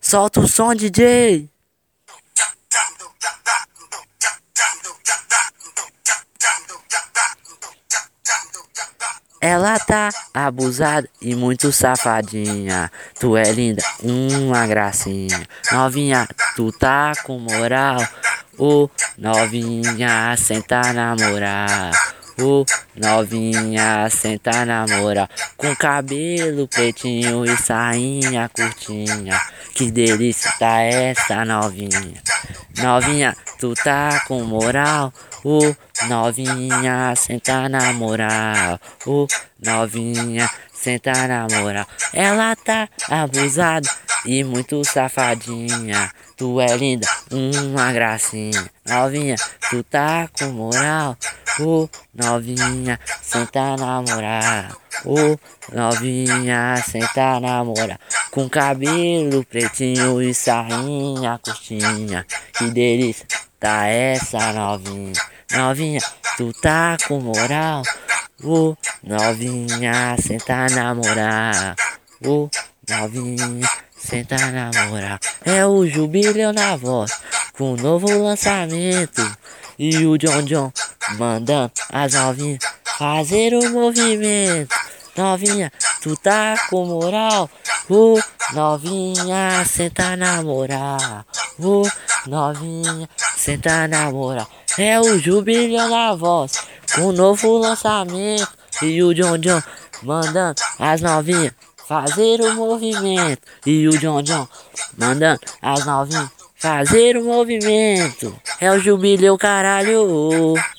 Solta o som, DJ. Ela tá abusada e muito safadinha. Tu é linda, uma gracinha. Novinha, tu tá com moral. Ô, novinha, senta na moral. Ô, novinha, senta na moral. Com cabelo pretinho e sainha curtinha. Que delícia tá essa novinha. Novinha, tu tá com moral. Ô, novinha, senta na moral. Ô, novinha, senta na moral. Ela tá abusada e muito safadinha. Tu é linda, uma gracinha. Novinha, tu tá com moral. Ô, novinha, senta na moral. Ô, novinha, senta na moral. Com cabelo pretinho e sainha curtinha. Que delícia tá essa novinha. Novinha, tu tá com moral. Ô, novinha, senta na moral. Ô, novinha, senta na moral. É o Jubileu na voz, com um novo lançamento. E o John John mandando as novinhas fazer o movimento. Novinha, tu tá com moral. Ô, novinha, senta na moral. Ô, novinha, senta na moral. É o Jubileu na voz, com um novo lançamento. E o John John mandando as novinhas fazer o movimento. E o John John mandando as novinhas fazer o movimento. É o Jubileu, caralho.